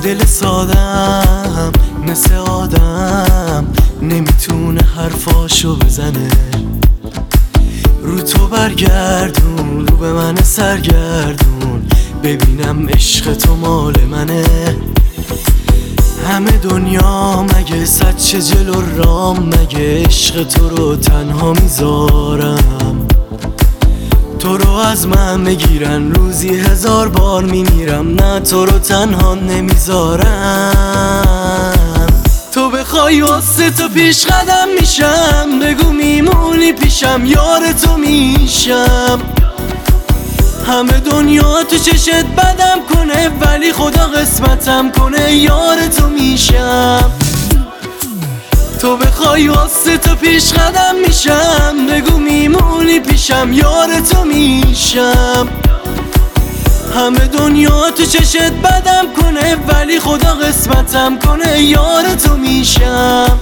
دل سادم مثل آدم نمیتونه حرفاشو بزنه. رو تو برگردون، رو به من سرگردون، ببینم عشق تو مال منه. همه دنیا مگه صد چه جلو رام، مگه عشق تو رو تنها میذارم. تو رو از من بگیرن روزی 1000 بار میمیرم، نه تو رو تنها نمیذارم. تو بخوای واسه تو پیش قدم میشم، بگو میمونی پیشم یار تو میشم. همه دنیا تو چشت بدم کنه، ولی خدا قسمتم کنه یار تو میشم. تو بخوای واسه تو پیش قدم میشم، بگو میمونی پیشم یار تو میشم. همه دنیا تو چشت بدم کنه، ولی خدا قسمتم کنه یار تو میشم.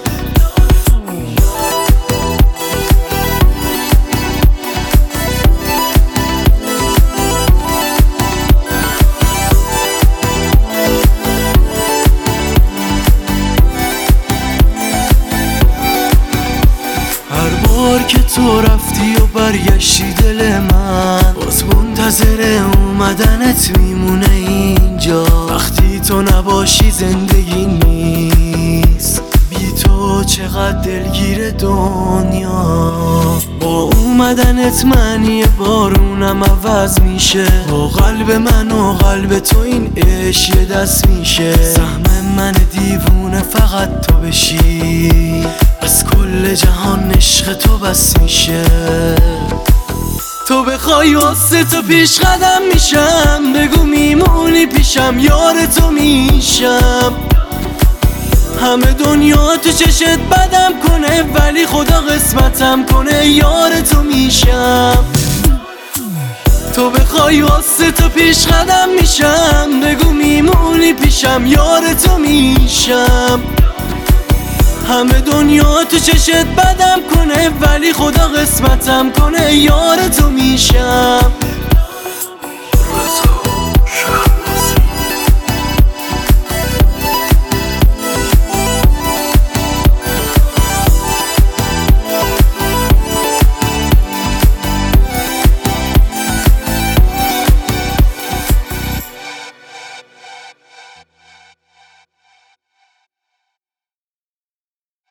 که تو رفتی و برگشتی دل من باز منتظر اومدنت میمونه اینجا. وقتی تو نباشی زندگی نیست، بی تو چقدر دلگیر دنیا. با اومدنت معنی بارونم عوض میشه، با قلب من و قلب تو این عشق یه دست میشه. سهم من دیوونه فقط تو بشی، از کل جهان عشق تو بس میشه. تو بخوای واسه تو پیش قدم میشم، بگو میمونی پیشم یار تو میشم. همه دنیا تو چشت بدم کنه، ولی خدا قسمتم کنه یار تو میشم. تو بخوای واسه تو پیش قدم میشم، بگو میمونی پیشم یار تو میشم. همه دنیا تو چشت بدم کنه، ولی خدا قسمتم کنه یار تو میشم.